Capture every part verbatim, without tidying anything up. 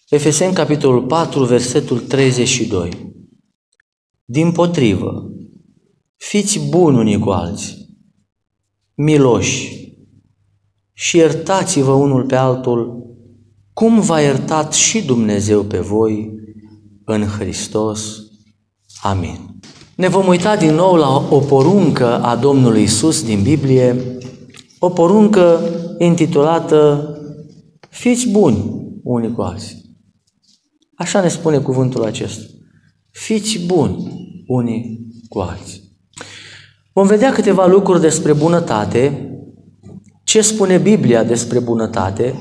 Efeseni, capitolul patru, versetul treizeci și doi. Dimpotrivă, fiți buni unii cu alții, miloși și iertați-vă unul pe altul, cum v-a iertat și Dumnezeu pe voi în Hristos. Amin. Ne vom uita din nou la o poruncă a Domnului Iisus din Biblie, o poruncă intitulată Fiți buni unii cu alții. Așa ne spune cuvântul acesta. Fiți buni unii cu alții. Vom vedea câteva lucruri despre bunătate, ce spune Biblia despre bunătate.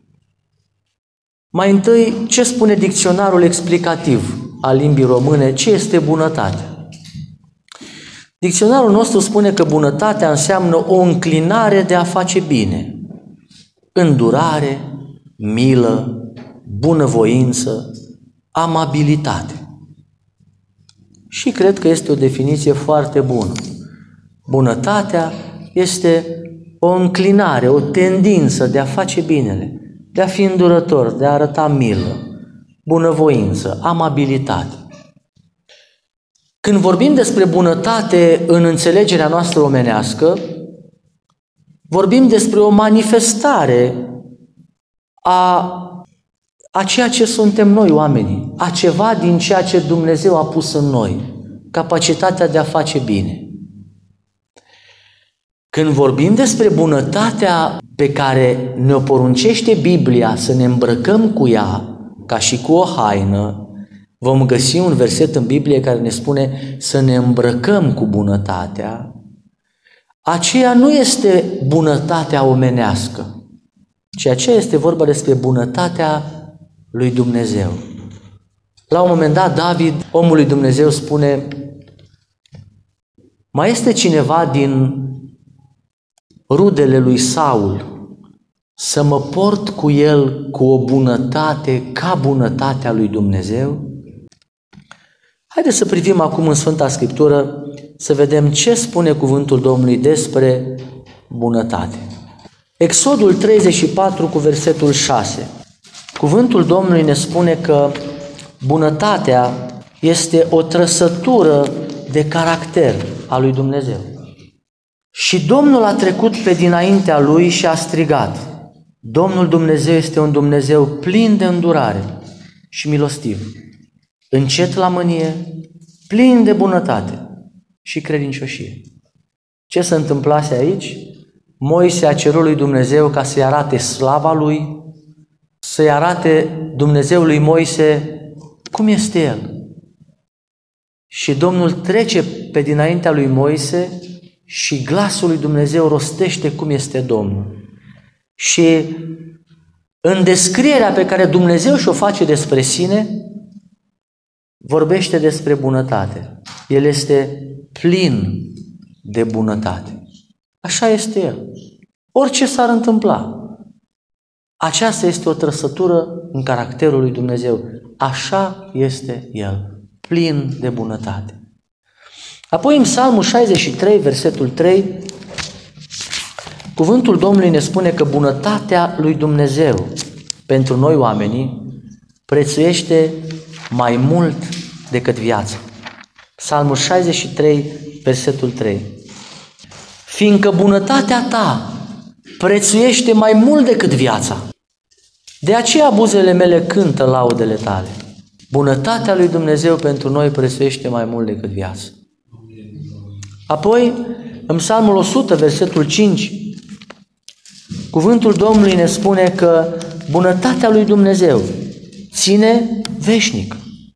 Mai întâi, ce spune dicționarul explicativ al limbii române, ce este bunătate? Dicționarul nostru spune că bunătatea înseamnă o înclinare de a face bine, îndurare, milă, bunăvoință, amabilitate. Și cred că este o definiție foarte bună. Bunătatea este o înclinare, o tendință de a face binele, de a fi îndurător, de a arăta milă, bunăvoință, amabilitate. Când vorbim despre bunătate în înțelegerea noastră omenească, vorbim despre o manifestare a, a ceea ce suntem noi oamenii, a ceva din ceea ce Dumnezeu a pus în noi, capacitatea de a face bine. Când vorbim despre bunătatea pe care ne-o poruncește Biblia să ne îmbrăcăm cu ea, ca și cu o haină, vom găsi un verset în Biblie care ne spune să ne îmbrăcăm cu bunătatea. Aceea nu este bunătatea omenească, ci aceea este vorba despre bunătatea lui Dumnezeu. La un moment dat, David, omul lui Dumnezeu, spune: mai este cineva din rudele lui Saul să mă port cu el cu o bunătate ca bunătatea lui Dumnezeu? Haideți să privim acum în Sfânta Scriptură să vedem ce spune cuvântul Domnului despre bunătate. Exodul treizeci și patru cu versetul șase. Cuvântul Domnului ne spune că bunătatea este o trăsătură de caracter a lui Dumnezeu. Și Domnul a trecut pe dinaintea lui și a strigat: Domnul Dumnezeu este un Dumnezeu plin de îndurare și milostiv, încet la mânie, plin de bunătate și credincioșie. Ce se întâmplase aici? Moise a cerut lui Dumnezeu ca să-i arate slava lui, să-i arate Dumnezeului Moise cum este el. Și Domnul trece pe dinaintea lui Moise și glasul lui Dumnezeu rostește cum este Domnul. Și în descrierea pe care Dumnezeu și-o face despre sine, vorbește despre bunătate. El este plin de bunătate. Așa este El. Orice s-ar întâmpla, aceasta este o trăsătură în caracterul lui Dumnezeu. Așa este El, plin de bunătate. Apoi în Psalmul șaizeci și trei, versetul trei, cuvântul Domnului ne spune că bunătatea lui Dumnezeu pentru noi oamenii prețuiește mai mult decât viața. Psalmul șaizeci și trei, versetul trei. Fiindcă bunătatea ta prețuiește mai mult decât viața, de aceea buzele mele cântă laudele tale. Bunătatea lui Dumnezeu pentru noi prețuiește mai mult decât viața. Apoi, în Psalmul o sută, versetul cinci, cuvântul Domnului ne spune că bunătatea lui Dumnezeu ține veșnic.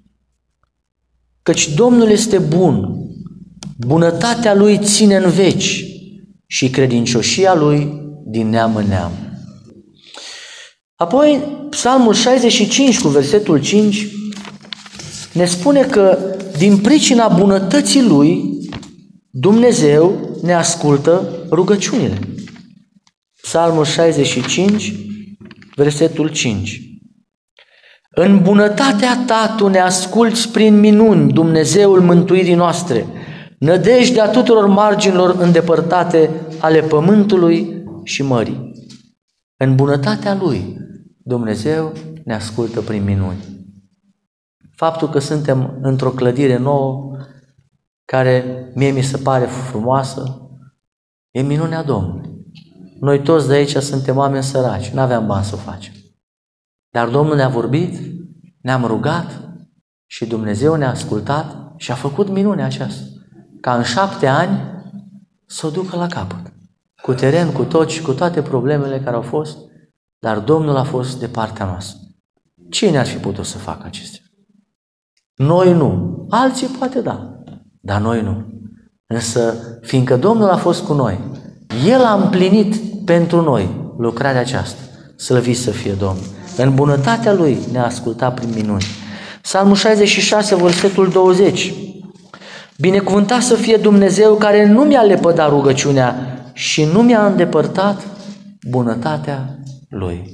Căci Domnul este bun, bunătatea Lui ține în veci și credincioșia Lui din neam în neam. Apoi, Psalmul șaizeci și cinci cu versetul cinci ne spune că din pricina bunătății Lui, Dumnezeu ne ascultă rugăciunile. Psalmul șaizeci și cinci, versetul cinci. În bunătatea ta tu ne asculți prin minuni, Dumnezeul mântuirii noastre, nădejdea tuturor marginilor îndepărtate ale pământului și mării. În bunătatea Lui, Dumnezeu ne ascultă prin minuni. Faptul că suntem într-o clădire nouă, care mie mi se pare frumoasă, e minunea Domnului. Noi toți de aici suntem oameni săraci, nu aveam bani să o facem. Dar Domnul ne-a vorbit, ne-am rugat și Dumnezeu ne-a ascultat și a făcut minunea aceasta. Ca în șapte ani să o ducă la capăt. Cu teren, cu tot și cu toate problemele care au fost, dar Domnul a fost de partea noastră. Cine ar fi putut să facă acestea? Noi nu. Alții poate da, dar noi nu. Însă, fiindcă Domnul a fost cu noi, El a împlinit pentru noi lucrarea aceasta. Slăvit să fie Domnul. În bunătatea Lui ne-a ascultat prin minuni. Psalmul șaizeci și șase, versetul douăzeci. Binecuvântat să fie Dumnezeu care nu mi-a lepădat rugăciunea și nu mi-a îndepărtat bunătatea Lui.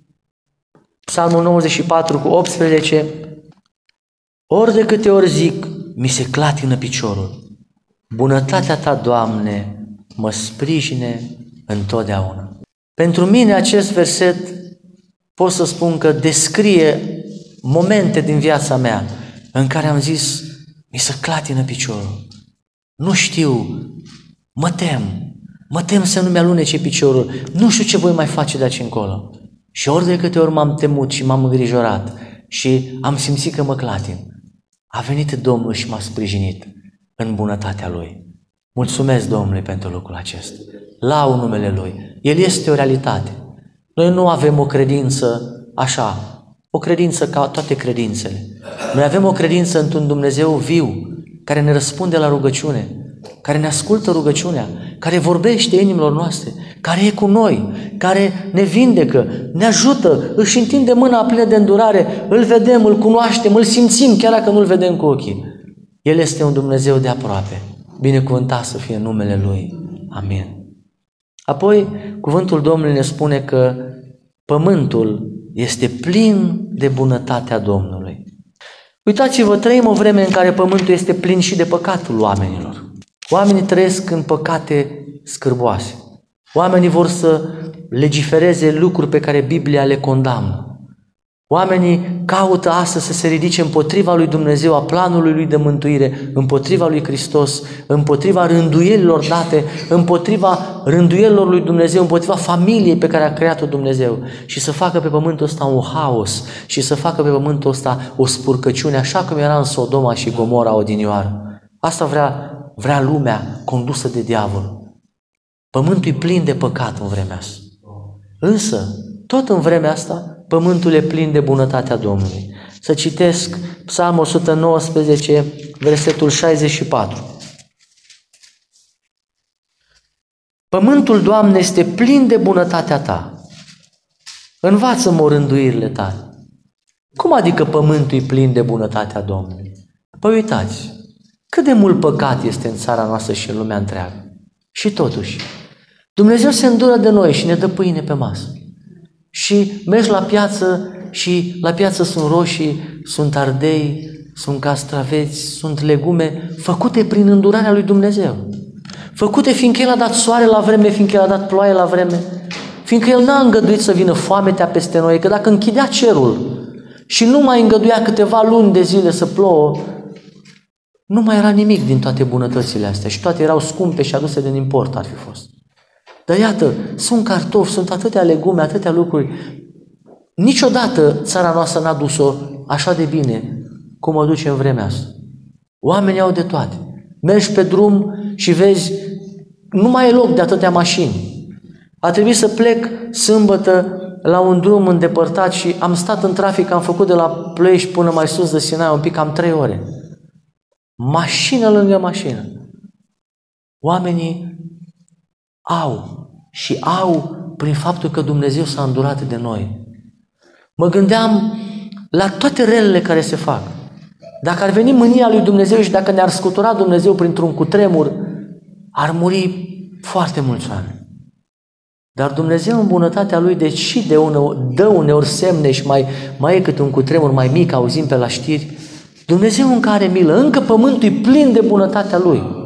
Psalmul nouăzeci și patru cu optsprezece. Ori de câte ori zic, mi se clatină piciorul. Bunătatea Ta, Doamne, mă sprijine întotdeauna. Pentru mine acest verset pot să spun că descrie momente din viața mea în care am zis, mi se clatină piciorul. Nu știu, mă tem, mă tem să nu mi-alunece piciorul, nu știu ce voi mai face de aici încolo. Și ori de câte ori m-am temut și m-am îngrijorat și am simțit că mă clatin, a venit Domnul și m-a sprijinit în bunătatea Lui. Mulțumesc Domnului pentru lucrul acesta. Lau numele Lui. El este o realitate. Noi nu avem o credință așa, o credință ca toate credințele. Noi avem o credință într-un Dumnezeu viu, care ne răspunde la rugăciune, care ne ascultă rugăciunea, care vorbește inimilor noastre, care e cu noi, care ne vindecă, ne ajută, își întinde mâna plină de îndurare, îl vedem, îl cunoaștem, îl simțim, chiar dacă nu îl vedem cu ochii. El este un Dumnezeu de aproape. Binecuvântat să fie numele Lui. Amin. Apoi, cuvântul Domnului ne spune că pământul este plin de bunătatea Domnului. Uitați-vă, trăim o vreme în care pământul este plin și de păcatul oamenilor. Oamenii trăiesc în păcate scârboase. Oamenii vor să legifereze lucruri pe care Biblia le condamnă. Oamenii caută astăzi să se ridice împotriva lui Dumnezeu, a planului lui de mântuire, împotriva lui Hristos, împotriva rânduielilor date, împotriva rânduielilor lui Dumnezeu, împotriva familiei pe care a creat-o Dumnezeu și să facă pe pământul ăsta un haos și să facă pe pământul ăsta o spurcăciune, așa cum era în Sodoma și Gomora odinioară. Asta vrea, vrea lumea condusă de diavol. Pământul e plin de păcat în vremea asta. Însă, tot în vremea asta, pământul e plin de bunătatea Domnului. Să citesc Psalmul o sută nouăsprezece, versetul șaizeci și patru. Pământul, Doamne, este plin de bunătatea Ta. Învață-mă rânduirile Tale. Cum adică pământul e plin de bunătatea Domnului? Păi uitați, cât de mult păcat este în țara noastră și în lumea întreagă. Și totuși, Dumnezeu se îndură de noi și ne dă pâine pe masă. Și mergi la piață și la piață sunt roșii, sunt ardei, sunt castraveți, sunt legume făcute prin îndurarea lui Dumnezeu. Făcute fiindcă El a dat soare la vreme, fiindcă El a dat ploaie la vreme, fiindcă El n-a îngăduit să vină foametea peste noi, că dacă închidea cerul și nu mai îngăduia câteva luni de zile să plouă, nu mai era nimic din toate bunătățile astea și toate erau scumpe și aduse din import ar fi fost. Dar iată, sunt cartofi, sunt atâtea legume, atâtea lucruri. Niciodată țara noastră n-a dus-o așa de bine cum o duce în vremea asta. Oamenii au de toate. Mergi pe drum și vezi, nu mai e loc de atâtea mașini. A trebuit să plec sâmbătă la un drum îndepărtat și am stat în trafic, am făcut de la Ploiești până mai sus de Sinaia un pic, cam trei ore. Mașină lângă mașină. Oamenii au și au prin faptul că Dumnezeu s-a îndurat de noi. Mă gândeam la toate relele care se fac. Dacă ar veni mânia lui Dumnezeu și dacă ne-ar scutura Dumnezeu printr-un cutremur, ar muri foarte mulți oameni. Dar Dumnezeu în bunătatea Lui, deci și de uneori, dă uneori semne și mai, mai e câte un cutremur mai mic, auzim pe la știri, Dumnezeu încă are milă, încă pământul e plin de bunătatea Lui.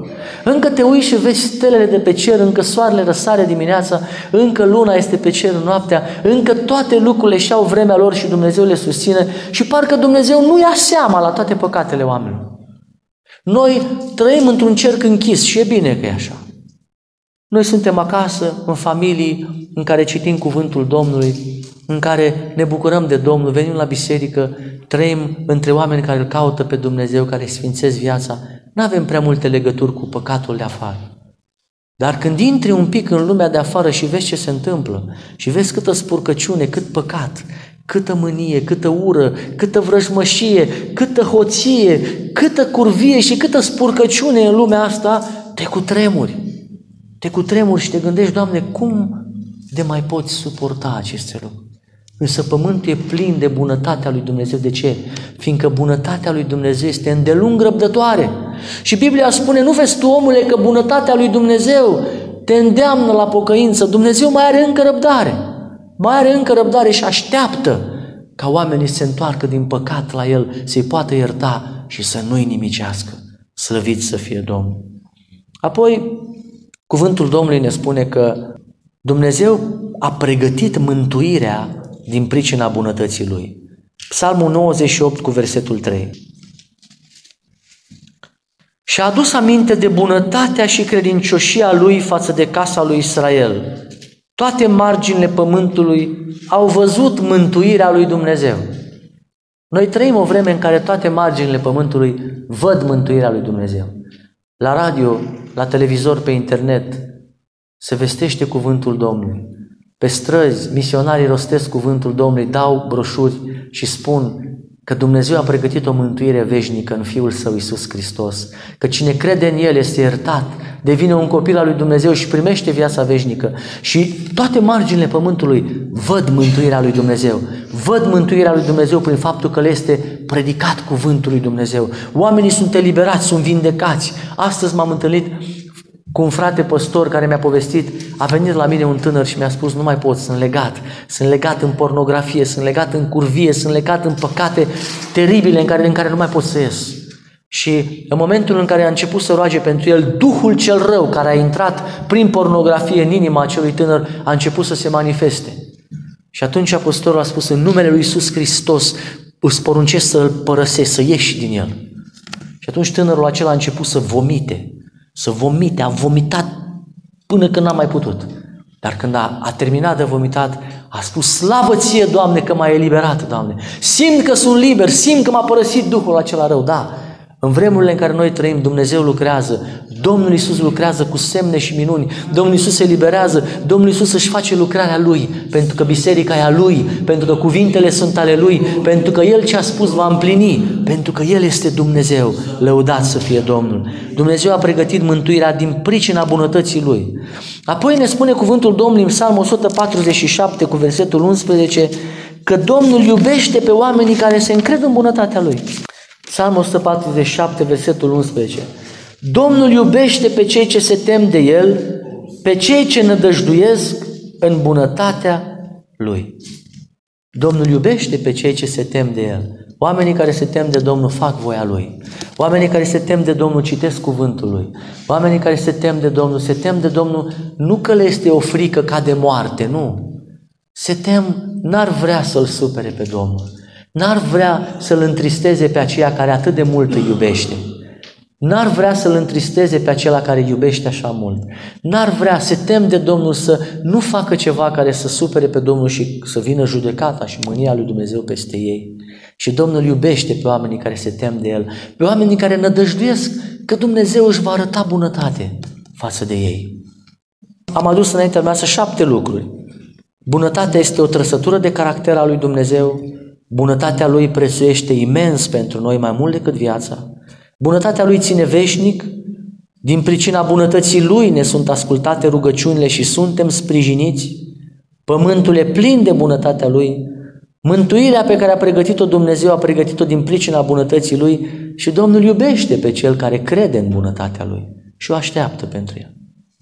Încă te uiți și vezi stelele de pe cer, încă soarele răsare dimineața, încă luna este pe cer noaptea, încă toate lucrurile și-au vremea lor și Dumnezeu le susține și parcă Dumnezeu nu ia seama la toate păcatele oamenilor. Noi trăim într-un cerc închis și e bine că e așa. Noi suntem acasă, în familii, în care citim cuvântul Domnului, în care ne bucurăm de Domnul, venim la biserică, trăim între oameni care îl caută pe Dumnezeu, care sfințesc viața. Nu avem prea multe legături cu păcatul de afară. Dar când intri un pic în lumea de afară și vezi ce se întâmplă, și vezi câtă spurcăciune, cât păcat, câtă mânie, câtă ură, câtă vrăjmășie, câtă hoție, câtă curvie și câtă spurcăciune în lumea asta, te cutremuri. Te cutremuri și te gândești, Doamne, cum de mai poți suporta aceste lucruri? Însă pământul e plin de bunătatea lui Dumnezeu. De ce? Fiindcă bunătatea lui Dumnezeu este îndelung răbdătoare. Și Biblia spune, nu vezi tu, omule, că bunătatea lui Dumnezeu te îndeamnă la pocăință. Dumnezeu mai are încă răbdare. Mai are încă răbdare și așteaptă ca oamenii să se întoarcă din păcat la El, să-i poată ierta și să nu-i nimicească. Slăvit să fie Domnul. Apoi, cuvântul Domnului ne spune că Dumnezeu a pregătit mântuirea din pricina bunătății Lui. Psalmul nouăzeci și opt cu versetul trei. Și-a adus aminte de bunătatea și credincioșia Lui față de casa lui Israel. Toate marginile pământului au văzut mântuirea lui Dumnezeu. Noi trăim o vreme în care toate marginile pământului văd mântuirea lui Dumnezeu. La radio, la televizor, pe internet se vestește cuvântul Domnului. Pe străzi, misionarii rostesc cuvântul Domnului, dau broșuri și spun că Dumnezeu a pregătit o mântuire veșnică în Fiul Său Iisus Hristos, că cine crede în El este iertat, devine un copil al lui Dumnezeu și primește viața veșnică. Și toate marginile pământului văd mântuirea lui Dumnezeu. Văd mântuirea lui Dumnezeu prin faptul că le este predicat cuvântul lui Dumnezeu. Oamenii sunt eliberați, sunt vindecați. Astăzi m-am întâlnit cu un frate păstor care mi-a povestit, a venit la mine un tânăr și mi-a spus, nu mai pot, sunt legat, sunt legat în pornografie, sunt legat în curvie, sunt legat în păcate teribile în care, în care nu mai pot să ies. Și în momentul în care a început să roage pentru el, Duhul cel rău care a intrat prin pornografie în inima acelui tânăr a început să se manifeste. Și atunci păstorul a spus, în numele lui Iisus Hristos îți poruncesc să-l părăsești, să ieși din el. Și atunci tânărul acela a început să vomite. Să vomite, a vomitat până când n-a mai putut. Dar când a, a terminat de vomitat, a spus, slavă ție, Doamne, că m-ai eliberat, Doamne. Simt că sunt liber, simt că m-a părăsit Duhul acela rău. Da, în vremurile în care noi trăim, Dumnezeu lucrează. Domnul Iisus lucrează cu semne și minuni. Domnul Iisus se eliberează. Domnul Iisus își face lucrarea Lui, pentru că biserica e a Lui, pentru că cuvintele sunt ale Lui, pentru că El ce a spus va împlini, pentru că El este Dumnezeu. Lăudat să fie Domnul. Dumnezeu a pregătit mântuirea din pricina bunătății Lui. Apoi ne spune cuvântul Domnului în Psalmul o sută patruzeci și șapte cu versetul unsprezece că Domnul iubește pe oamenii care se încred în bunătatea Lui. Psalmul o sută patruzeci și șapte, versetul unsprezece. Domnul iubește pe cei ce se tem de El, pe cei ce nădăjduiesc în bunătatea Lui. Domnul iubește pe cei ce se tem de El. Oamenii care se tem de Domnul fac voia Lui. Oamenii care se tem de Domnul citesc cuvântul Lui. Oamenii care se tem de Domnul, se tem de Domnul nu că le este o frică ca de moarte, nu. Se tem, n-ar vrea să-L supere pe Domnul. N-ar vrea să-L întristeze pe aceea care atât de mult îi iubește. N-ar vrea să-L întristeze pe acela care îi iubește așa mult. N-ar vrea, se tem de Domnul să nu facă ceva care să supere pe Domnul și să vină judecata și mânia lui Dumnezeu peste ei. Și Domnul iubește pe oamenii care se tem de El, pe oamenii care nădăjduiesc că Dumnezeu își va arăta bunătate față de ei. Am adus înaintea mea șapte lucruri. Bunătatea este o trăsătură de caracter al lui Dumnezeu. Bunătatea Lui prețuiește imens pentru noi mai mult decât viața. Bunătatea Lui ține veșnic. Din pricina bunătății Lui ne sunt ascultate rugăciunile și suntem sprijiniți. Pământul e plin de bunătatea Lui. Mântuirea pe care a pregătit-o Dumnezeu a pregătit-o din pricina bunătății Lui și Domnul iubește pe cel care crede în bunătatea Lui și o așteaptă pentru el.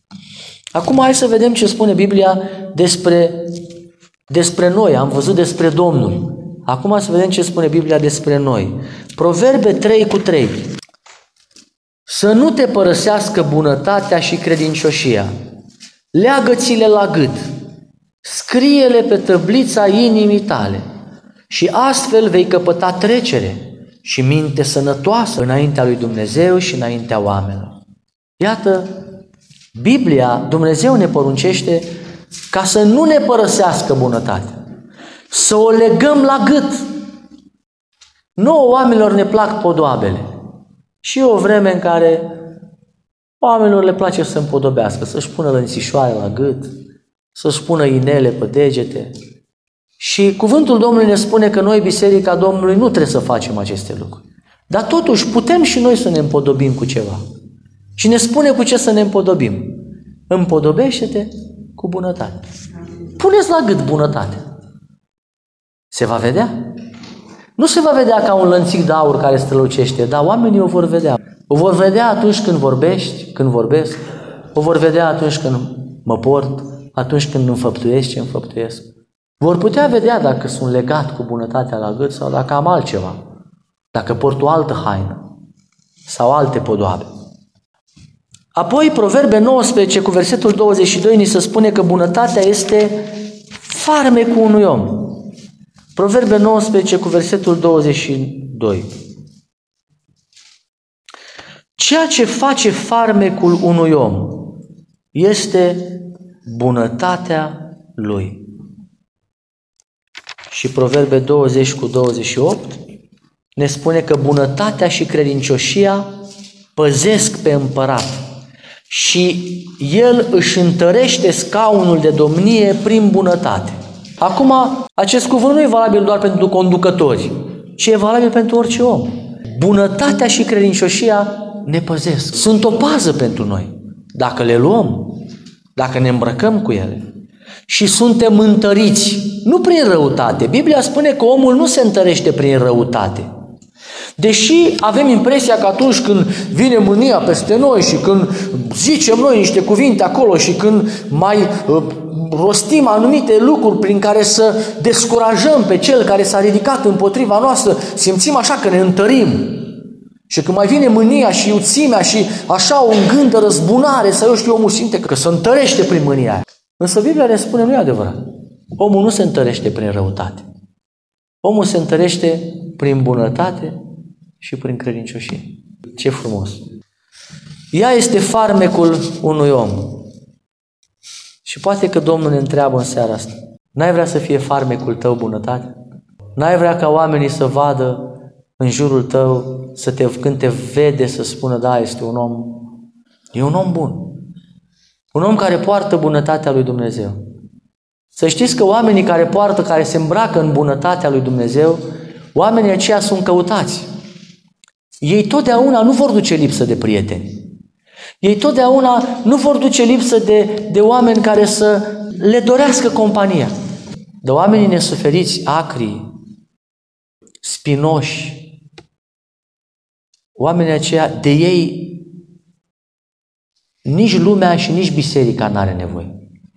Acum hai să vedem ce spune Biblia despre, despre noi. Am văzut despre Domnul. Acum să vedem ce spune Biblia despre noi. Proverbe trei cu trei. să nu te părăsească bunătatea și credincioșia. Leagă-ți-le la gât, scrie-le pe tăblița inimii tale și astfel vei căpăta trecere și minte sănătoasă înaintea lui Dumnezeu și înaintea oamenilor. Iată, Biblia, Dumnezeu ne poruncește ca să nu ne părăsească bunătatea, să o legăm la gât. Nouă oamenilor ne plac podoabele și e o vreme în care oamenilor le place să împodobească, să-și pună lănțișoare la gât, să-și pună inele pe degete. Și cuvântul Domnului ne spune că noi, Biserica Domnului, nu trebuie să facem aceste lucruri. Dar totuși putem și noi să ne împodobim cu ceva. Și ne spune cu ce să ne împodobim. Împodobește-te cu bunătate. Puneți la gât bunătate. Se va vedea? Nu se va vedea ca un lănțic de aur care strălucește, dar oamenii o vor vedea. O vor vedea atunci când vorbești, când vorbesc, o vor vedea atunci când mă port, atunci când înfăptuiesc ce înfăptuiesc. Vor putea vedea dacă sunt legat cu bunătatea la gât sau dacă am altceva, dacă port o altă haină sau alte podoabe. Apoi, Proverbe nouăsprezece cu versetul douăzeci și doi ni se spune că bunătatea este farmecul unui om. Proverbe nouăsprezece cu versetul douăzeci și doi. Ceea ce face farmecul unui om este bunătatea lui. Și Proverbe douăzeci cu douăzeci și opt ne spune că bunătatea și credincioșia păzesc pe împărat și el își întărește scaunul de domnie prin bunătate. Acum, acest cuvânt nu e valabil doar pentru conducători, ci e valabil pentru orice om. Bunătatea și credincioșia ne păzesc. Sunt o pază pentru noi. Dacă le luăm, dacă ne îmbrăcăm cu ele. Și suntem întăriți, nu prin răutate. Biblia spune că omul nu se întărește prin răutate. Deși avem impresia că atunci când vine mânia peste noi și când zicem noi niște cuvinte acolo și când mai uh, rostim anumite lucruri prin care să descurajăm pe cel care s-a ridicat împotriva noastră, simțim așa că ne întărim. Și când mai vine mânia și iuțimea și așa un gând de răzbunare, să eu știu, omul simte că se întărește prin mânia aia. Însă Biblia ne spune, nu e adevărat. Omul nu se întărește prin răutate. Omul se întărește prin bunătate și prin credincioșie. Ce frumos! Ea este farmecul unui om. Și poate că Domnul ne întreabă în seara asta, n-ai vrea să fie farmecul tău bunătate? N-ai vrea ca oamenii să vadă în jurul tău, să te, când te vede, să spună, da, este un om, e un om bun. Un om care poartă bunătatea lui Dumnezeu. Să știți că oamenii care poartă, care se îmbracă în bunătatea lui Dumnezeu, oamenii aceia sunt căutați. Ei totdeauna nu vor duce lipsă de prieteni. Ei totdeauna nu vor duce lipsă de, de oameni care să le dorească compania. De oamenii nesuferiți, acri, spinoși, oamenii aceia, de ei nici lumea și nici biserica n-are nevoie.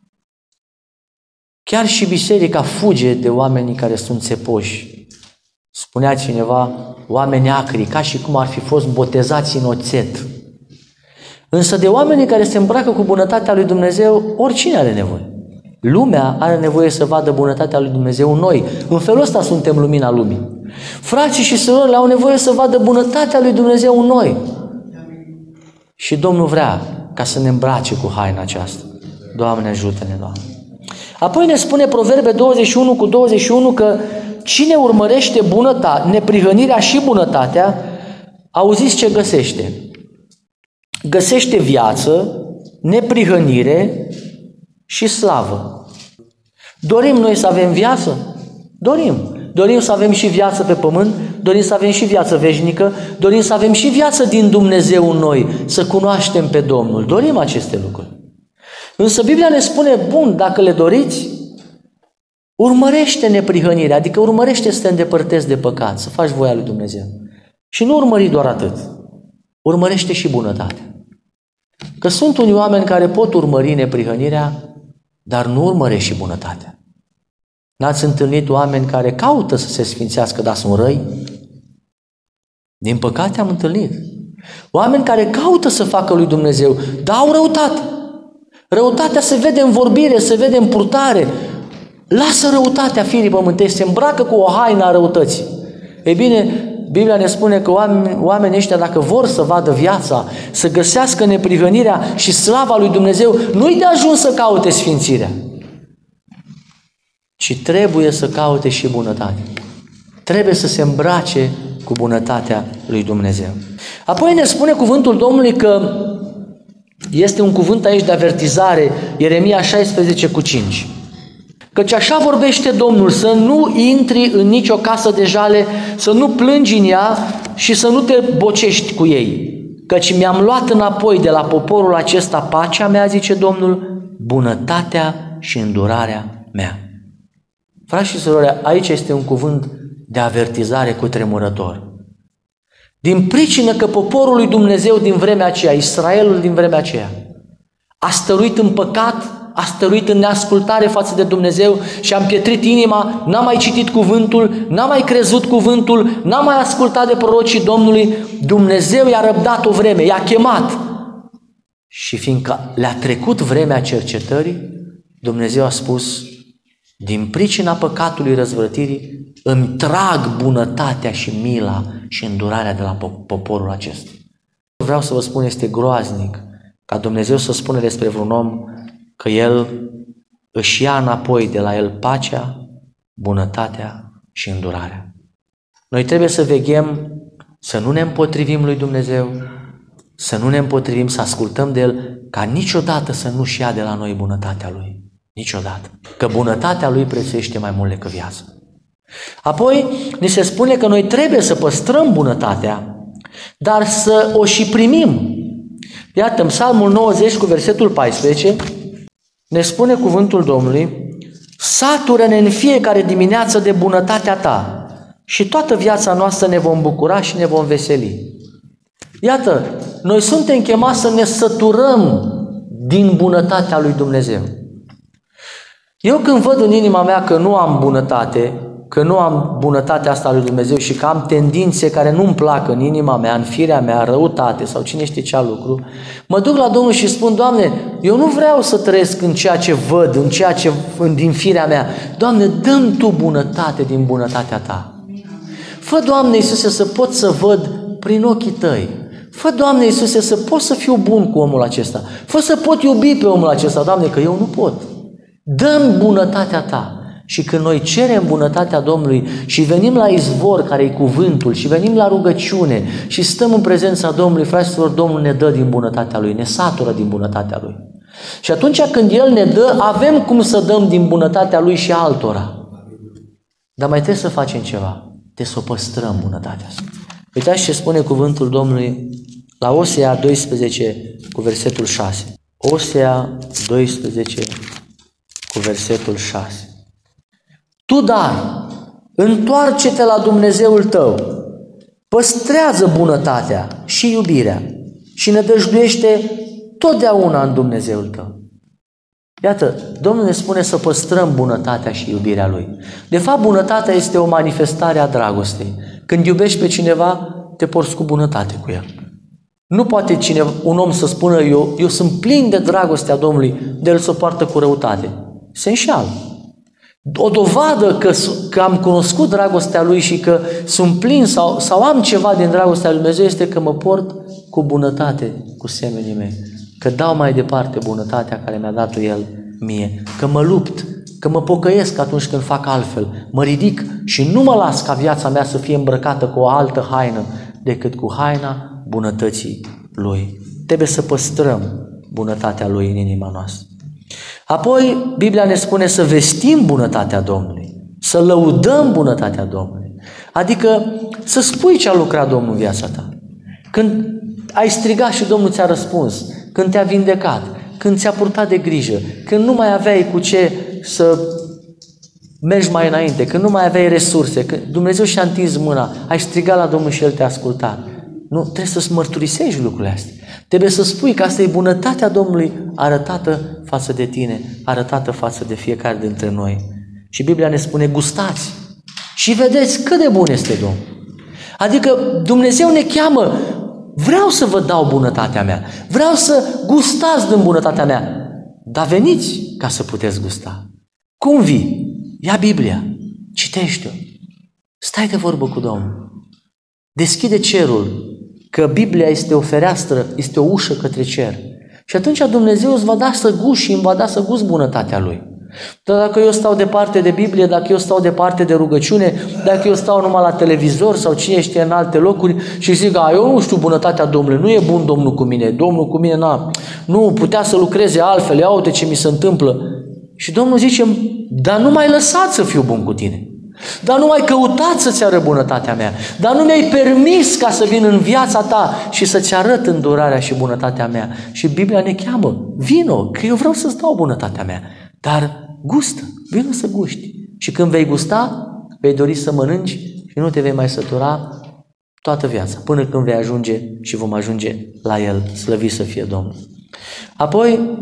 Chiar și biserica fuge de oamenii care sunt țepoși. Spunea cineva, oameni acri, ca și cum ar fi fost botezați în oțet. Însă de oamenii care se îmbracă cu bunătatea lui Dumnezeu, oricine are nevoie. Lumea are nevoie să vadă bunătatea lui Dumnezeu în noi. În felul ăsta suntem lumina lumii. Frații și surorile au nevoie să vadă bunătatea lui Dumnezeu în noi. Și Domnul vrea ca să ne îmbrace cu haina aceasta. Doamne, ajută-ne, Doamne. Apoi ne spune Proverbe douăzeci și unu cu douăzeci și unu că cine urmărește bunătatea, neprihănirea și bunătatea, auziți ce găsește? Găsește viață, neprihănire și slavă. Dorim noi să avem viață? Dorim. Dorim să avem și viață pe pământ, dorim să avem și viață veșnică, dorim să avem și viață din Dumnezeu în noi, să cunoaștem pe Domnul. Dorim aceste lucruri. Însă Biblia ne spune, bun, dacă le doriți, urmărește neprihănirea, adică urmărește să te îndepărtezi de păcat, să faci voia lui Dumnezeu. Și nu urmări doar atât, urmărește și bunătatea. Că sunt unii oameni care pot urmări neprihănirea, dar nu urmărește și bunătatea. N-ați întâlnit oameni care caută să se sfințească, dar sunt răi? Din păcate am întâlnit. Oameni care caută să facă lui Dumnezeu, dar au răutate. Răutatea se vede în vorbire, se vede în purtare. Lasă răutatea firii pământești, se îmbracă cu o haină a răutății. Ei bine, Biblia ne spune că oameni, oamenii ăștia, dacă vor să vadă viața, să găsească neprihănirea și slava lui Dumnezeu, nu-i de ajuns să caute sfințirea, ci trebuie să caute și bunătate. Trebuie să se îmbrace cu bunătatea lui Dumnezeu. Apoi ne spune cuvântul Domnului că este un cuvânt aici de avertizare, Ieremia șaisprezece cu cinci. Căci așa vorbește Domnul, să nu intri în nicio casă de jale, să nu plângi în ea și să nu te bocești cu ei. Căci mi-am luat înapoi de la poporul acesta pacea mea, zice Domnul, bunătatea și îndurarea mea. Frați și surori, aici este un cuvânt de avertizare cu tremurător. Din pricină că poporul lui Dumnezeu din vremea aceea, Israelul din vremea aceea, a stăruit în păcat, a stăruit în neascultare față de Dumnezeu și a împietrit inima, n-a mai citit cuvântul, n-a mai crezut cuvântul, n-a mai ascultat de prorocii Domnului, Dumnezeu i-a răbdat o vreme, i-a chemat. Și fiindcă le-a trecut vremea cercetării, Dumnezeu a spus, din pricina păcatului răzvrătirii, îmi trag bunătatea și mila și îndurarea de la poporul acesta. Vreau să vă spun, este groaznic ca Dumnezeu să spună despre vreun om că El își ia înapoi de la El pacea, bunătatea și îndurarea. Noi trebuie să veghem să nu ne împotrivim lui Dumnezeu, să nu ne împotrivim, să ascultăm de El, ca niciodată să nu-și ia de la noi bunătatea Lui. Niciodată. Că bunătatea Lui prețuiește mai mult decât viața. Apoi, ni se spune că noi trebuie să păstrăm bunătatea, dar să o și primim. Iată, în Psalmul nouăzeci cu versetul paisprezece, ne spune cuvântul Domnului, satură-ne în fiecare dimineață de bunătatea Ta și toată viața noastră ne vom bucura și ne vom veseli. Iată, noi suntem chemați să ne săturăm din bunătatea lui Dumnezeu. Eu când văd în inima mea că nu am bunătate, că nu am bunătatea asta lui Dumnezeu și că am tendințe care nu-mi plac în inima mea, în firea mea, răutate sau cine știe ce lucru, mă duc la Domnul și spun, Doamne, eu nu vreau să trăiesc în ceea ce văd, în ceea ce din firea mea. Doamne, dă-mi Tu bunătate din bunătatea Ta. Fă, Doamne Iisuse, să pot să văd prin ochii Tăi. Fă, Doamne Iisuse, să pot să fiu bun cu omul acesta. Fă să pot iubi pe omul acesta, Doamne, că eu nu pot. Dă-mi bunătatea Ta. Și când noi cerem bunătatea Domnului și venim la izvor care e cuvântul și venim la rugăciune și stăm în prezența Domnului, fraților, Domnul ne dă din bunătatea Lui, ne satură din bunătatea Lui. Și atunci când El ne dă, avem cum să dăm din bunătatea Lui și altora. Dar mai trebuie să facem ceva, trebuie să o păstrăm bunătatea asta. Uitați ce spune cuvântul Domnului la Osea doisprezece cu versetul șase. Osea doisprezece cu versetul șase. Tu, dar, întoarce-te la Dumnezeul tău, păstrează bunătatea și iubirea și nădăjduiește totdeauna în Dumnezeul tău. Iată, Domnul ne spune să păstrăm bunătatea și iubirea Lui. De fapt, bunătatea este o manifestare a dragostei. Când iubești pe cineva, te porți cu bunătate cu el. Nu poate cineva, un om să spună, eu, eu sunt plin de dragostea Domnului, de el să o poartă cu răutate. Se înșeală. O dovadă că, că am cunoscut dragostea Lui și că sunt plin sau, sau am ceva din dragostea Lui Dumnezeu este că mă port cu bunătate cu semenii mei, că dau mai departe bunătatea care mi-a dat-o El mie, că mă lupt, că mă pocăiesc atunci când fac altfel, mă ridic și nu mă las ca viața mea să fie îmbrăcată cu o altă haină decât cu haina bunătății Lui. Trebuie să păstrăm bunătatea Lui în inima noastră. Apoi, Biblia ne spune să vestim bunătatea Domnului, să lăudăm bunătatea Domnului, adică să spui ce a lucrat Domnul în viața ta. Când ai strigat și Domnul ți-a răspuns, când te-a vindecat, când ți-a purtat de grijă, când nu mai aveai cu ce să mergi mai înainte, când nu mai aveai resurse, când Dumnezeu și-a întins mâna, ai strigat la Domnul și El te-a ascultat. Nu, trebuie să-ți mărturisești lucrurile astea. Trebuie să spui că asta e bunătatea Domnului arătată față de tine, arătată față de fiecare dintre noi. Și Biblia ne spune, gustați și vedeți cât de bun este Domnul. Adică Dumnezeu ne cheamă, vreau să vă dau bunătatea mea, vreau să gustați din bunătatea mea, dar veniți ca să puteți gusta. Cum vii? Ia Biblia, citește-o, stai de vorbă cu Domnul, deschide cerul, că Biblia este o fereastră, este o ușă către cer. Și atunci Dumnezeu îți va da să guși și îmi va da să gust bunătatea Lui. Dar dacă eu stau departe de Biblie, dacă eu stau departe de rugăciune, dacă eu stau numai la televizor sau cine știe în alte locuri și zic, a, eu nu știu bunătatea Domnului, nu e bun Domnul cu mine, Domnul cu mine n-a, nu putea să lucreze altfel, ia uite ce mi se întâmplă. Și Domnul zice, dar nu m-ai lăsat să fiu bun cu tine. Dar nu m-ai căutat să-ți arăt bunătatea mea. Dar nu mi-ai permis ca să vin în viața ta și să-ți arăt îndurarea și bunătatea mea. Și Biblia ne cheamă, vino, că eu vreau să-ți dau bunătatea mea. Dar gustă, vino să guști. Și când vei gusta, vei dori să mănânci și nu te vei mai sătura toată viața, până când vei ajunge și vom ajunge la El, slăvit să fie Domnul. Apoi,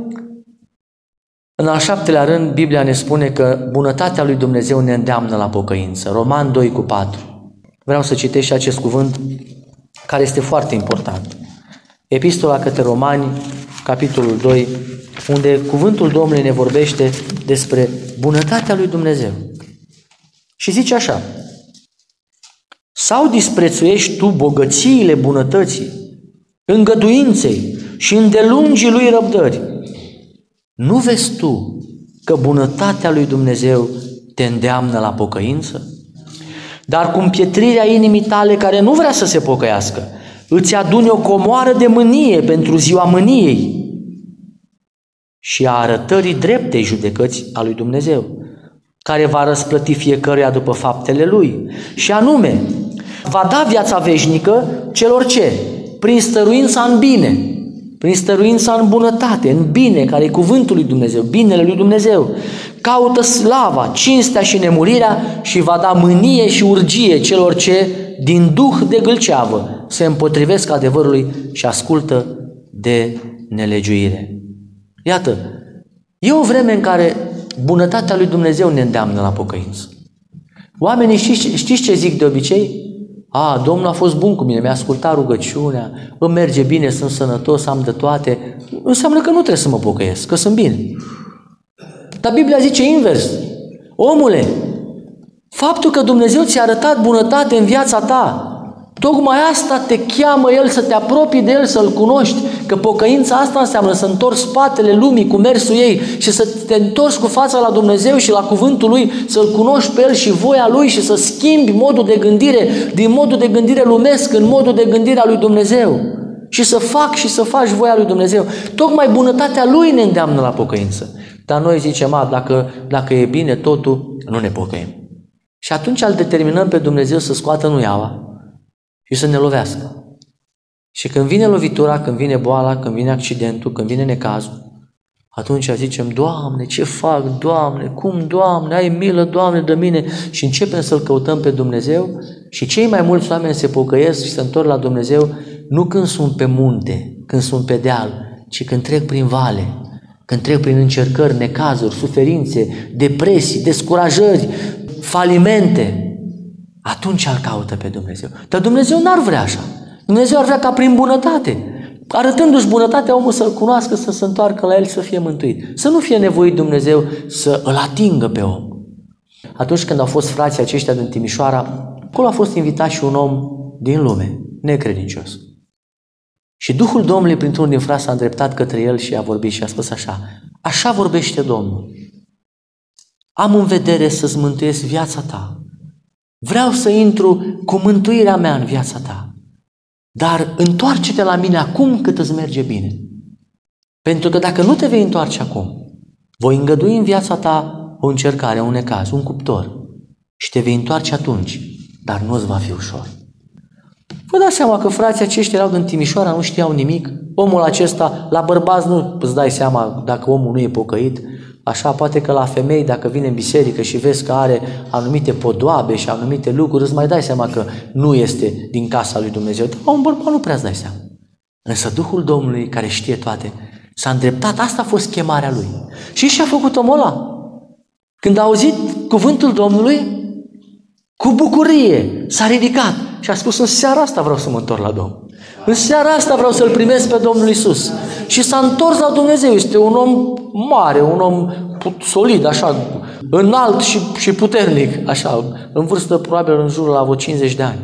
în al șaptelea rând, Biblia ne spune că bunătatea lui Dumnezeu ne îndeamnă la pocăință. Roman doi cu patru. Vreau să citesc și acest cuvânt care este foarte important. Epistola către Romani, capitolul doi, unde cuvântul Domnului ne vorbește despre bunătatea lui Dumnezeu. Și zice așa: sau disprețuiești tu bogățiile bunătății, îngăduinței și îndelungii lui răbdări, nu vezi tu că bunătatea lui Dumnezeu te îndeamnă la pocăință? Dar cu împietrirea inimii tale care nu vrea să se pocăiască, îți aduni o comoară de mânie pentru ziua mâniei și a arătării dreptei judecăți a lui Dumnezeu, care va răsplăti fiecăruia după faptele lui. Și anume, va da viața veșnică celor ce? Prin stăruința în bine, prin stăruința în bunătate, în bine, care e cuvântul lui Dumnezeu, binele lui Dumnezeu, caută slava, cinstea și nemurirea și va da mânie și urgie celor ce, din duh de gâlceavă, se împotrivesc adevărului și ascultă de nelegiuire. Iată, e o vreme în care bunătatea lui Dumnezeu ne îndeamnă la pocăință. Oamenii știți, știți ce zic de obicei? A, Domnul a fost bun cu mine, mi-a ascultat rugăciunea, îmi merge bine, sunt sănătos, am de toate. Înseamnă că nu trebuie să mă pocăiesc, că sunt bine. Dar Biblia zice invers. Omule, faptul că Dumnezeu ți-a arătat bunătate în viața ta, tocmai asta te cheamă El să te apropii de El, să-L cunoști, că pocăința asta înseamnă să întorci spatele lumii cu mersul ei și să te întorci cu fața la Dumnezeu și la cuvântul Lui, să-L cunoști pe El și voia Lui și să schimbi modul de gândire din modul de gândire lumesc în modul de gândire a lui Dumnezeu și să fac și să faci voia lui Dumnezeu. Tocmai bunătatea Lui ne îndeamnă la pocăință. Dar noi zicem, a, dacă, dacă e bine totul, nu ne pocăim. Și atunci îl determinăm pe Dumnezeu să scoată nuiaua și să ne lovească. Și când vine lovitura, când vine boala, când vine accidentul, când vine necazul, atunci zicem, Doamne, ce fac, Doamne, cum, Doamne, ai milă, Doamne, de mine, și începem să-L căutăm pe Dumnezeu și cei mai mulți oameni se pocăiesc și se întorc la Dumnezeu nu când sunt pe munte, când sunt pe deal, ci când trec prin vale, când trec prin încercări, necazuri, suferințe, depresii, descurajări, falimente. Atunci îl caută pe Dumnezeu. Dar Dumnezeu n-ar vrea așa. Dumnezeu ar vrea ca prin bunătate, arătându-și bunătatea, omul să-L cunoască, să se întoarcă la El, să fie mântuit. Să nu fie nevoit Dumnezeu să îl atingă pe om. Atunci când au fost frații aceștia din Timișoara, acolo a fost invitat și un om din lume, necredincios. Și Duhul Domnului, printr-unul din frați, s-a îndreptat către el și a vorbit și a spus așa: așa vorbește Domnul. Am în vedere să-ți mântuiesc viața ta. Vreau să intru cu mântuirea mea în viața ta. Dar întoarce-te la mine acum cât îți merge bine. Pentru că dacă nu te vei întoarce acum, voi îngădui în viața ta o încercare, un necaz, un cuptor. Și te vei întoarce atunci, dar nu îți va fi ușor. Vă dați seama că frații aceștia erau din Timișoara, nu știau nimic. Omul acesta, la bărbați nu îți dai seama dacă omul nu e pocăit. Așa, poate că la femei, dacă vine în biserică și vezi că are anumite podoabe și anumite lucruri, îți mai dai seama că nu este din casa lui Dumnezeu. Dar la un bărbat nu prea îți dai seama. Însă Duhul Domnului, care știe toate, s-a îndreptat, asta a fost chemarea lui. Și și-a făcut omul ăla. Când a auzit cuvântul Domnului, cu bucurie s-a ridicat și a spus: în seara asta vreau să mă întorc la Domnul. În seara asta vreau să-L primesc pe Domnul Iisus. Și s-a întors la Dumnezeu. Este un om mare, un om solid, așa, înalt și, și puternic, așa, în vârstă probabil în jur la vreo cincizeci de ani.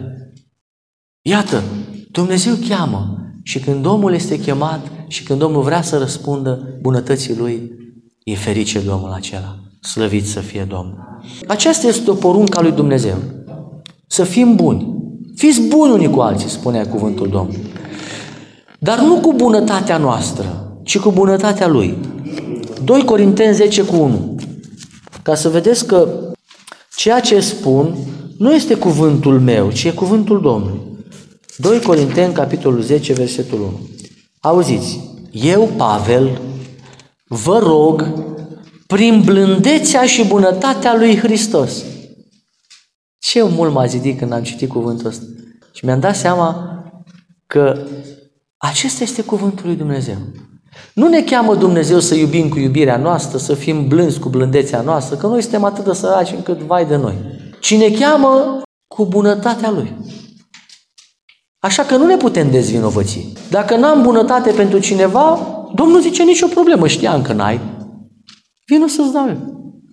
Iată, Dumnezeu cheamă și când omul este chemat și când omul vrea să răspundă bunătății lui, e ferice de omul acela. Slăvit să fie Domnul. Aceasta este o poruncă a lui Dumnezeu. Să fim buni. Fiți buni unii cu alții, spunea cuvântul Domnului. Dar nu cu bunătatea noastră, ci cu bunătatea Lui. doi Corinteni zece cu unu. Ca să vedeți că ceea ce spun nu este cuvântul meu, ci e cuvântul Domnului. doi Corinteni, capitolul zece, versetul unu. Auziți, eu, Pavel, vă rog, prin blândețea și bunătatea lui Hristos. Ce mult m-a zidit când am citit cuvântul ăsta. Și mi-am dat seama că acesta este cuvântul lui Dumnezeu. Nu ne cheamă Dumnezeu să iubim cu iubirea noastră, să fim blânzi cu blândețea noastră, că noi suntem atât de săraci încât vai de noi. Ci ne cheamă cu bunătatea Lui. Așa că nu ne putem dezvinovăți. Dacă n-am bunătate pentru cineva, Domnul zice nicio problemă, știam că n-ai. Vino să-ți dau eu.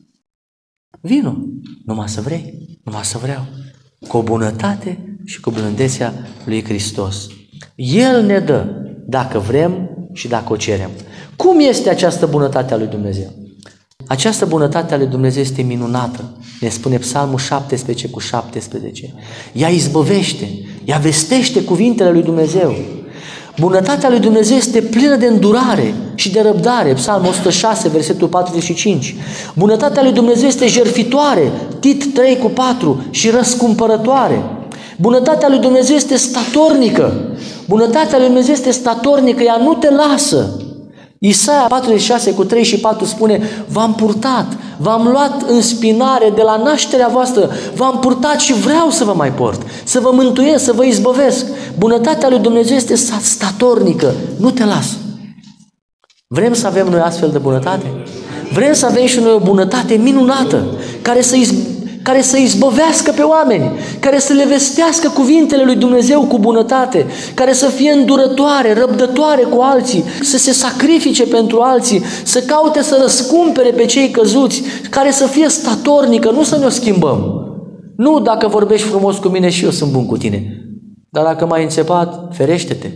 Vino, numai să vrei, numai să vreau. Cu o bunătate și cu blândețea lui Hristos. El ne dă, dacă vrem și dacă o cerem. Cum este această bunătate a lui Dumnezeu? Această bunătate a lui Dumnezeu este minunată. Ne spune Psalmul șaptesprezece cu șaptesprezece. Ea izbăvește, ea vestește cuvintele lui Dumnezeu. Bunătatea lui Dumnezeu este plină de îndurare și de răbdare. Psalmul o sută șase, versetul patruzeci și cinci. Bunătatea lui Dumnezeu este jertfitoare. Tit trei cu patru și răscumpărătoare. Bunătatea lui Dumnezeu este statornică. Bunătatea lui Dumnezeu este statornică, ea nu te lasă. Isaia patruzeci și șase cu trei și patru spune: v-am purtat, v-am luat în spinare de la nașterea voastră, v-am purtat și vreau să vă mai port, să vă mântuiesc, să vă izbăvesc. Bunătatea lui Dumnezeu este statornică, nu te lasă. Vrem să avem noi astfel de bunătate? Vrem să avem și noi o bunătate minunată, care să izbăvească, care să izbăvească pe oameni, care să le vestească cuvintele lui Dumnezeu cu bunătate, care să fie îndurătoare, răbdătoare cu alții, să se sacrifice pentru alții, să caute să răscumpere pe cei căzuți, care să fie statornică, nu să ne-o schimbăm. Nu dacă vorbești frumos cu mine și eu sunt bun cu tine, dar dacă m-ai înțepat, ferește-te,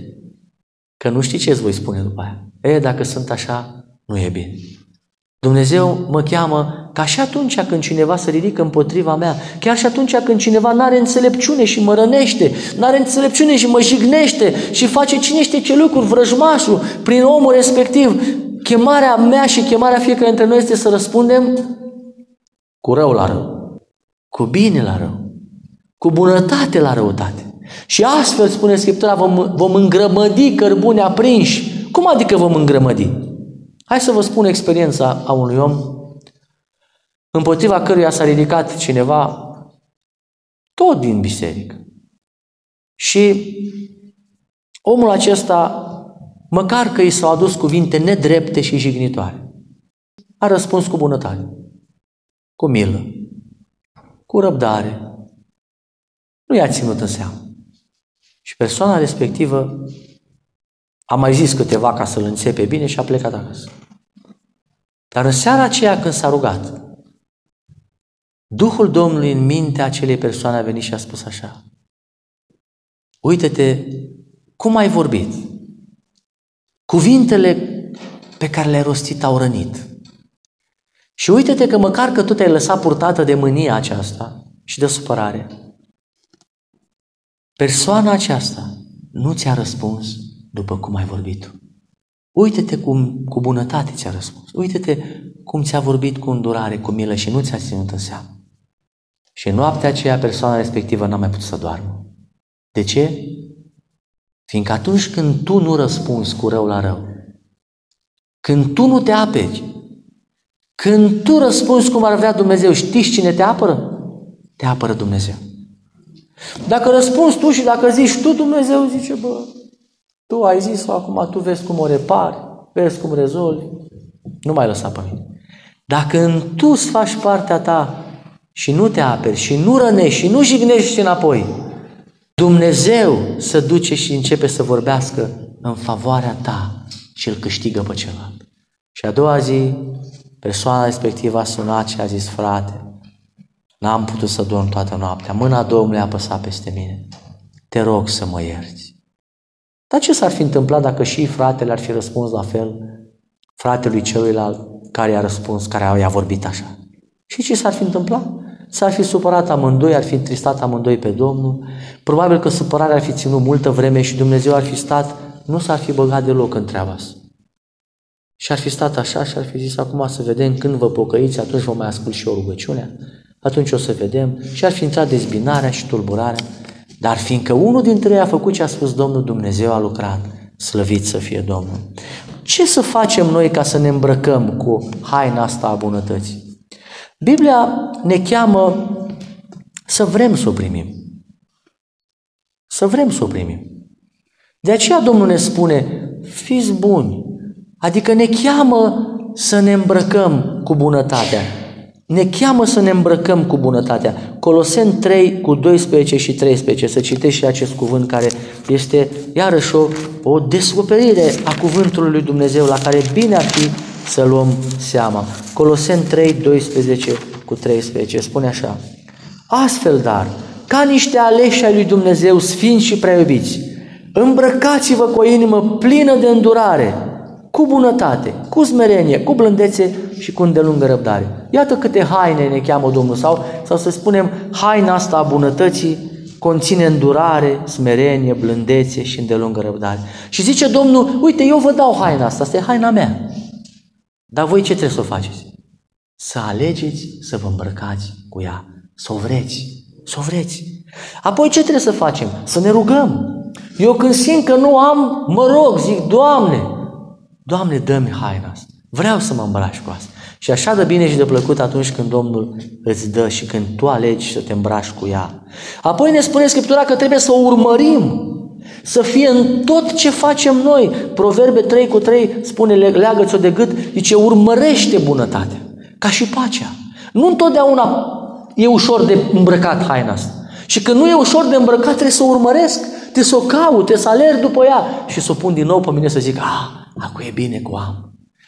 că nu știi ce îți voi spune după aia. E, dacă sunt așa, nu e bine. Dumnezeu mă cheamă ca și atunci când cineva se ridică împotriva mea, chiar și atunci când cineva n-are înțelepciune și mă rănește, n-are înțelepciune și mă jignește și face cine știe ce lucruri, vrăjmașul, prin omul respectiv. Chemarea mea și chemarea fiecare dintre noi este să răspundem cu rău la rău, cu bine la rău, cu bunătate la răutate. Și astfel, spune Scriptura, vom, vom îngrămădi cărbuni aprinși. Cum adică vom îngrămădi? Hai să vă spun experiența a unui om împotriva căruia s-a ridicat cineva tot din biserică. Și omul acesta, măcar că i s-au adus cuvinte nedrepte și jignitoare, a răspuns cu bunătate, cu milă, cu răbdare. Nu i-a ținut în seamă. Și persoana respectivă a mai zis câteva ca să-l înțepe bine și a plecat acasă. Dar în seara aceea când s-a rugat, Duhul Domnului în mintea acelei persoane a venit și a spus așa: uite-te cum ai vorbit. Cuvintele pe care le-ai rostit au rănit. Și uite-te că măcar că tu te-ai lăsat purtată de mânia aceasta și de supărare, persoana aceasta nu ți-a răspuns după cum ai vorbit tu. Uite-te cum cu bunătate ți-a răspuns. Uite-te cum ți-a vorbit cu îndurare, cu milă și nu ți-a ținut în seamă. Și în noaptea aceea persoana respectivă n-a mai putut să doarmă. De ce? Fiindcă atunci când tu nu răspunzi cu rău la rău, când tu nu te aperi, când tu răspunzi cum ar vrea Dumnezeu, știți cine te apără? Te apără Dumnezeu. Dacă răspunzi tu și dacă zici tu, Dumnezeu zice: bă, tu ai zis-o, acum tu vezi cum o repari, vezi cum rezolvi, nu mai lăsa pe mine. Dacă în tu îți faci partea ta și nu te aperi și nu rănești și nu jignești înapoi, Dumnezeu se duce și începe să vorbească în favoarea ta și îl câștigă pe celălalt. Și a doua zi, persoana respectivă a sunat și a zis: frate, n-am putut să dorm toată noaptea, mâna Domnului a apăsat peste mine, te rog să mă ierți. Dar ce s-ar fi întâmplat dacă și fratele ar fi răspuns la fel fratelui celuilalt care i-a răspuns, care i-a vorbit așa? Și ce s-ar fi întâmplat? S-ar fi supărat amândoi, ar fi întristat amândoi pe Domnul, probabil că supărarea ar fi ținut multă vreme și Dumnezeu ar fi stat, nu s-ar fi băgat deloc în treaba asta. Și ar fi stat așa și ar fi zis: acum să vedem, când vă pocăiți, atunci vă mai ascult și o rugăciune, atunci o să vedem. Și ar fi intrat dezbinarea și tulburarea. Dar fiindcă unul dintre ei a făcut ce a spus Domnul, Dumnezeu a lucrat, slăvit să fie Domnul. Ce să facem noi ca să ne îmbrăcăm cu haina asta a bunătății? Biblia ne cheamă să vrem să o primim. Să vrem să o primim. De aceea Domnul ne spune: fiți buni. Adică ne cheamă să ne îmbrăcăm cu bunătatea. Ne cheamă să ne îmbrăcăm cu bunătatea. Coloseni trei cu doisprezece și treisprezece, să citești și acest cuvânt care este iarăși o, o descoperire a cuvântului lui Dumnezeu la care bine ar fi să luăm seama. Coloseni trei, doisprezece cu treisprezece spune așa: astfel dar, ca niște aleși ai lui Dumnezeu, sfinți și prea iubiți, îmbrăcați-vă cu o inimă plină de îndurare, cu bunătate, cu smerenie, cu blândețe și cu îndelungă răbdare. Iată câte haine ne cheamă Domnul, sau, sau să spunem, haina asta a bunătății conține îndurare, smerenie, blândețe și îndelungă răbdare. Și zice Domnul: uite, eu vă dau haina asta, asta e haina mea. Dar voi ce trebuie să o faceți? Să alegeți să vă îmbrăcați cu ea, să o vreți, să o vreți. Apoi ce trebuie să facem? Să ne rugăm. Eu când simt că nu am, mă rog, zic: Doamne, Doamne, dă-mi haina asta. Vreau să mă îmbraci cu asta. Și așa de bine și de plăcut atunci când Domnul îți dă și când tu alegi să te îmbraci cu ea. Apoi ne spune Scriptura că trebuie să o urmărim, să fie în tot ce facem noi. Proverbe trei cu trei spune: leagă-ți-o de gât, zice, urmărește bunătatea, ca și pacea. Nu întotdeauna e ușor de îmbrăcat haina asta. Și când nu e ușor de îmbrăcat, trebuie să o urmăresc, trebuie să o caut, trebuie să alerg după ea și să o pun din nou pe mine să zic: ah, acum e bine cu am.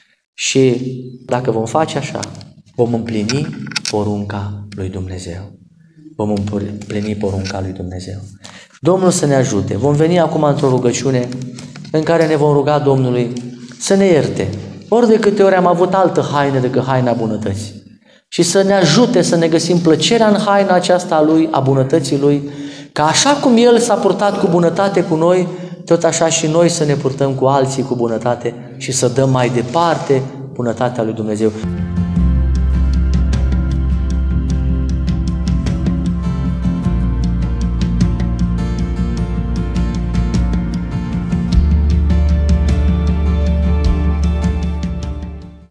Și dacă vom face așa, vom împlini porunca lui Dumnezeu. Vom împlini porunca lui Dumnezeu. Domnul să ne ajute. Vom veni acum într-o rugăciune în care ne vom ruga Domnului să ne ierte. Ori de câte ori am avut altă haină decât haina bunătății. Și să ne ajute să ne găsim plăcerea în haina aceasta a Lui, a bunătății Lui, ca așa cum El s-a purtat cu bunătate cu noi, tot așa și noi să ne purtăm cu alții cu bunătate și să dăm mai departe bunătatea lui Dumnezeu.